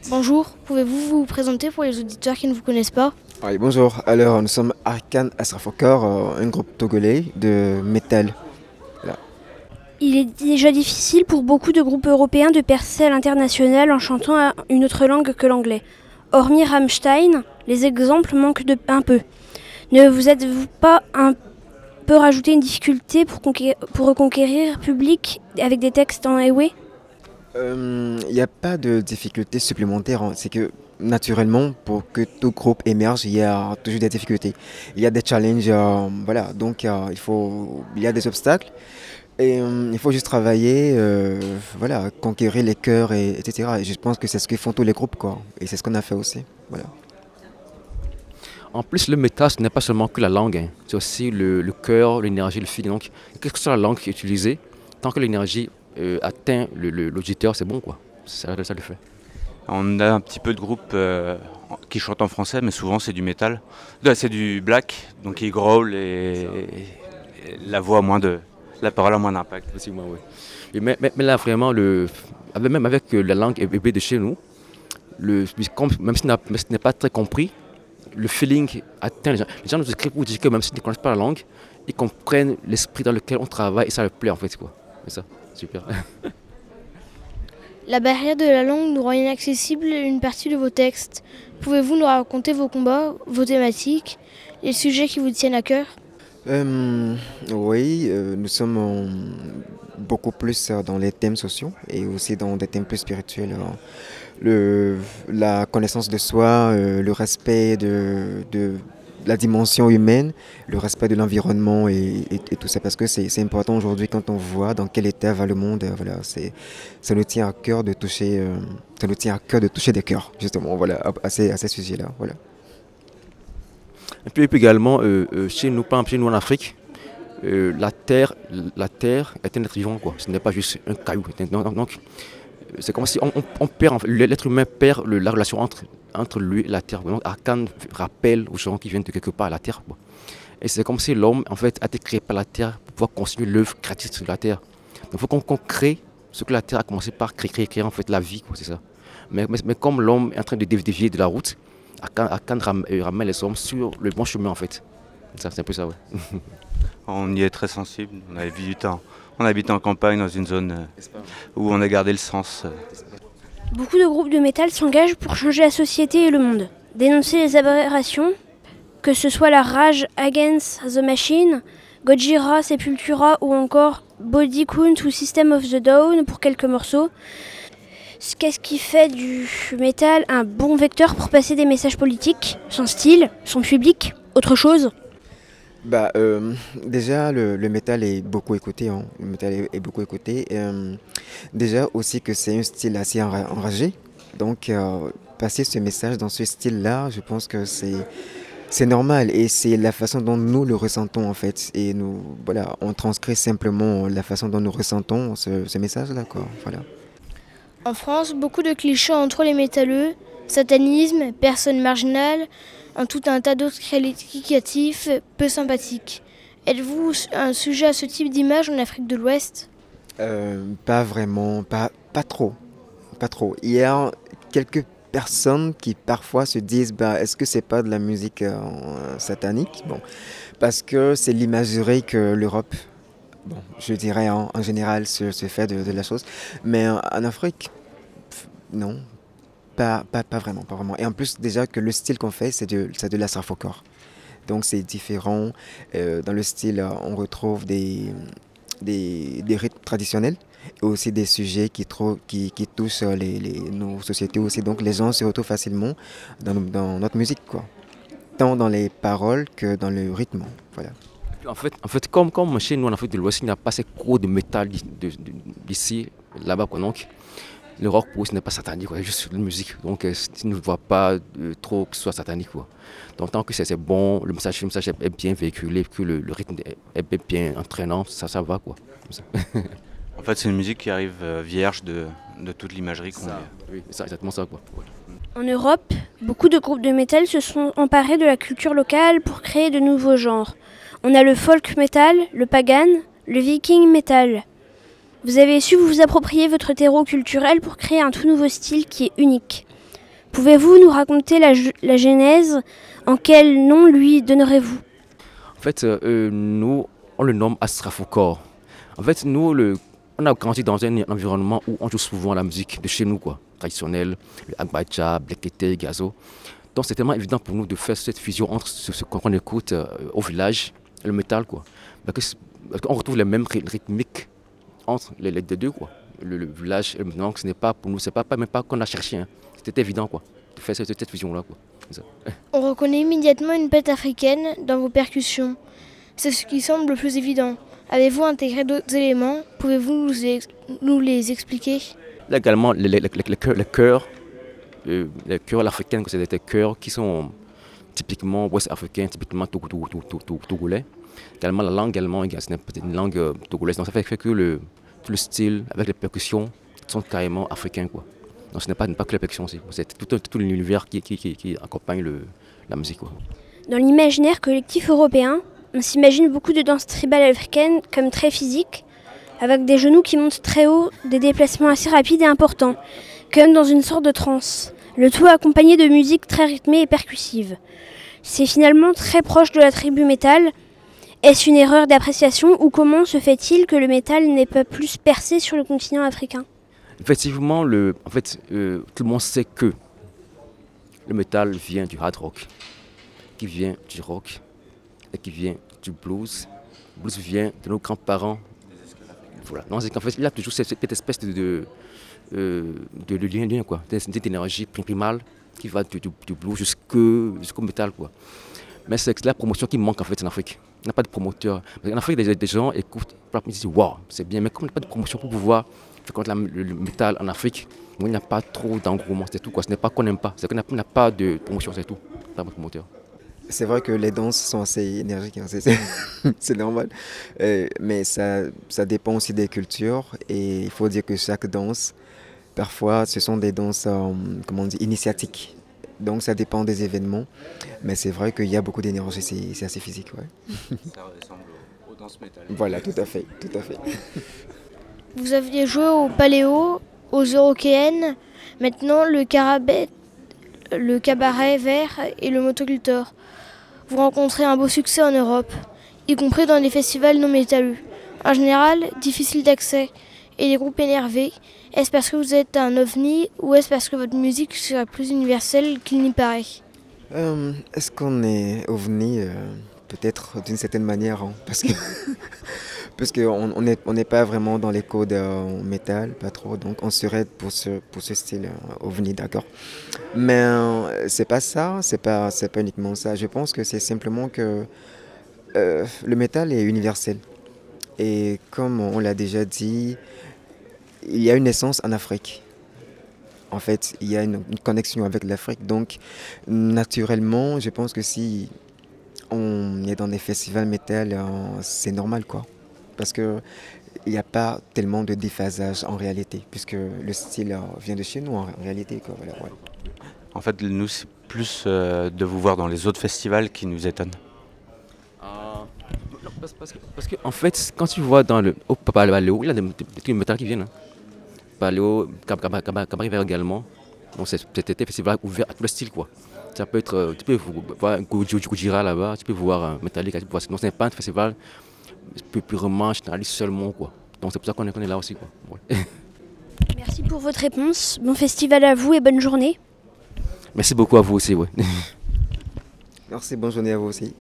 Bonjour, pouvez-vous vous présenter pour les auditeurs qui ne vous connaissent pas? Oui, bonjour. Alors, nous sommes Arkan Asrafokor, un groupe togolais de métal. Voilà. Il est déjà difficile pour beaucoup de groupes européens de percer à l'international en chantant une autre langue que l'anglais. Hormis Rammstein, les exemples manquent un peu. Ne vous êtes-vous pas un peu rajouté une difficulté pour reconquérir public avec des textes en Ewe? Il n'y a pas de difficulté supplémentaire, hein. C'est que naturellement, pour que tout groupe émerge, il y a toujours des difficultés. Il y a des challenges, voilà. Donc, il y a des obstacles. Et il faut juste travailler, voilà, conquérir les cœurs, etc. Et je pense que c'est ce que font tous les groupes, quoi. Et c'est ce qu'on a fait aussi. Voilà. En plus, le métal, ce n'est pas seulement que la langue, hein. C'est aussi le cœur, l'énergie, le feeling. Donc, quelle que soit la langue qui est utilisée, tant que l'énergie atteint l'auditeur, c'est bon, quoi. Ça le fait. On a un petit peu de groupes qui chantent en français, mais souvent c'est du métal. C'est du black, donc ils growl et la voix a la parole a moins d'impact. Effectivement, oui. Mais là, vraiment, même avec la langue bébé de chez nous, même si ce n'est pas très compris, le feeling atteint les gens. Les gens nous écrivent pour dire que même s'ils ne connaissent pas la langue, ils comprennent l'esprit dans lequel on travaille et ça leur plaît en fait, quoi. C'est ça, super. La barrière de la langue nous rend inaccessible une partie de vos textes. Pouvez-vous nous raconter vos combats, vos thématiques, les sujets qui vous tiennent à cœur? Oui, nous sommes beaucoup plus dans les thèmes sociaux et aussi dans des thèmes plus spirituels. La connaissance de soi, le respect de la dimension humaine, le respect de l'environnement et tout ça, parce que c'est important aujourd'hui quand on voit dans quel état va le monde. Voilà, ça nous tient à cœur de toucher, ça nous tient à cœur de toucher des cœurs, justement, voilà, à ces sujets-là, voilà. Et puis également, chez nous, par exemple, chez nous en Afrique, la terre est un être vivant, quoi. Ce n'est pas juste un caillou. Donc, c'est comme si on perd, l'être humain perd la relation entre lui et la terre. Donc, Arkan rappelle aux gens qui viennent de quelque part à la terre, quoi. Et c'est comme si l'homme, en fait, a été créé par la terre pour pouvoir continuer l'œuvre créative sur la terre. Donc, il faut qu'on crée ce que la terre a commencé par créer en fait la vie, quoi, c'est ça. Mais comme l'homme est en train de dévier de la route, Arkan ramène les hommes sur le bon chemin, en fait. C'est un peu ça, ouais. On y est très sensible, on avait vu du temps. On habite en campagne dans une zone où on a gardé le sens. Beaucoup de groupes de métal s'engagent pour changer la société et le monde. Dénoncer les aberrations, que ce soit la Rage Against the Machine, Gojira, Sepultura ou encore Body Count ou System of the Down pour quelques morceaux. Qu'est-ce qui fait du métal un bon vecteur pour passer des messages politiques? Son style, son public, autre chose? Déjà, le métal est beaucoup écouté, hein. Le métal est beaucoup écouté. Déjà aussi que c'est un style assez enragé. Donc, passer ce message dans ce style-là, je pense que c'est normal et c'est la façon dont nous le ressentons en fait. Et nous, voilà, on transcrit simplement la façon dont nous ressentons ce message-là, quoi. Voilà. En France, beaucoup de clichés entre les métalleux, satanisme, personnes marginales, tout un tas d'autres qualificatifs peu sympathiques. Êtes-vous un sujet à ce type d'image en Afrique de l'Ouest? Pas vraiment, pas trop. Pas trop. Il y a quelques personnes qui parfois se disent est-ce que c'est pas de la musique satanique? Bon, parce que c'est l'imagerie que l'Europe, bon, je dirais en général, se fait de la chose. Mais en Afrique, non, pas vraiment, pas vraiment. Et en plus, déjà que le style qu'on fait, c'est de l'Asrafokor. Donc c'est différent. Dans le style, on retrouve des rythmes traditionnels et aussi des sujets qui touchent nos sociétés aussi. Donc les gens se retrouvent facilement dans notre musique, quoi. Tant dans les paroles que dans le rythme. Voilà. En fait comme chez nous en Afrique de l'Ouest, il n'y a pas assez gros de métal d'ici, là-bas, quoi. Donc, le rock pour eux, ce n'est pas satanique, quoi, c'est juste une musique. Donc, ils ne voient pas trop que ce soit satanique, quoi. Donc, tant que c'est bon, le message est bien véhiculé, que le rythme est bien entraînant, ça va, quoi. En fait, c'est une musique qui arrive vierge de toute l'imagerie qu'on a. Oui, c'est exactement ça, quoi. Ouais. En Europe, beaucoup de groupes de métal se sont emparés de la culture locale pour créer de nouveaux genres. On a le folk metal, le pagan, le viking metal. Vous avez su vous approprier votre terreau culturel pour créer un tout nouveau style qui est unique. Pouvez-vous nous raconter la genèse? En quel nom lui donnerez-vous? En fait, nous, on le nomme Astrafokor. En fait, on a grandi dans un environnement où on joue souvent la musique de chez nous, quoi, traditionnelle, le agbacha, blekete, gazo. Donc c'est tellement évident pour nous de faire cette fusion entre ce qu'on écoute au village et le métal, quoi. Parce qu'on retrouve les mêmes rythmiques entre les deux, quoi. Le village, donc ce n'est pas pour nous, c'est pas même pas qu'on a cherché, hein. C'était évident, quoi, de faire cette fusion-là, quoi. Ça. On reconnaît immédiatement une patte africaine dans vos percussions. C'est ce qui semble le plus évident. Avez-vous intégré d'autres éléments? Pouvez-vous nous les expliquer? Là également, les chœurs, africains, c'est des chœurs qui sont typiquement ouest-africains, typiquement togolais. Également, la langue, c'est une langue togolaise. Donc ça fait que tout le style avec les percussions sont carrément africains, quoi. Donc ce n'est pas que les percussions aussi, c'est tout l'univers qui accompagne la musique, quoi. Dans l'imaginaire collectif européen, on s'imagine beaucoup de danses tribales africaines comme très physiques, avec des genoux qui montent très haut, des déplacements assez rapides et importants, comme dans une sorte de transe. Le tout accompagné de musique très rythmée et percussive. C'est finalement très proche de la tribu métal. Est-ce une erreur d'appréciation ou comment se fait-il que le métal n'ait pas plus percé sur le continent africain? Effectivement, tout le monde sait que le métal vient du hard rock, qui vient du rock et qui vient du blues. Le blues vient de nos grands-parents. Voilà. Non, c'est qu'en fait, il y a toujours cette espèce de lien, quoi, cette énergie primale qui va du blues jusqu'au métal, quoi. Mais c'est la promotion qui manque en fait en Afrique. Il n'y a pas de promoteur. En Afrique, des gens écoutent, ils disent waouh, c'est bien, mais comme il n'y a pas de promotion pour pouvoir faire connaître le métal en Afrique, il n'y a pas trop d'engouement, c'est tout, quoi. Ce n'est pas qu'on n'aime pas, c'est qu'on n'a pas de promotion, c'est tout. Pas de promoteur. C'est vrai que les danses sont assez énergiques, hein, c'est normal. Mais ça dépend aussi des cultures. Et il faut dire que chaque danse, parfois, ce sont des danses initiatiques. Donc ça dépend des événements. Mais c'est vrai qu'il y a beaucoup d'énergie, c'est assez physique. Ouais. Ça ressemble aux danses métal. Voilà, tout à fait. Vous aviez joué au paléo, aux Eurokéennes, maintenant le cabaret vert et le motoculteur. Vous rencontrez un beau succès en Europe, y compris dans des festivals non métalleux. En général, difficile d'accès et des groupes énervés. Est-ce parce que vous êtes un ovni ou est-ce parce que votre musique serait plus universelle qu'il n'y paraît? Est-ce qu'on est ovni? Peut-être d'une certaine manière, hein, parce qu'on n'est pas vraiment dans les codes métal, pas trop, donc on serait pour ce style ovni, d'accord. Mais c'est pas ça, c'est pas uniquement ça. Je pense que c'est simplement que le métal est universel. Et comme on l'a déjà dit, il y a une essence en Afrique. En fait, il y a une connexion avec l'Afrique. Donc, naturellement, je pense que si on est dans des festivals métal, c'est normal, quoi. Parce qu'il n'y a pas tellement de déphasage en réalité, puisque le style vient de chez nous en réalité, quoi. Voilà, ouais. En fait, nous, c'est plus de vous voir dans les autres festivals qui nous étonnent. Parce que en fait, quand tu vois dans au paléo, il y a des trucs métal qui viennent. Hein. Paléo, cabaret vert également. Donc c'était un festival ouvert à tout le style, quoi. Ça peut être, tu peux voir un Gojira là-bas, tu peux voir Metallica, tu peux voir. Donc ce n'est pas un festival purement généraliste seulement, quoi. Donc c'est pour ça qu'on est là aussi, quoi. Ouais. Merci pour votre réponse. Bon festival à vous et bonne journée. Merci beaucoup à vous aussi, ouais. Merci, bonne journée à vous aussi.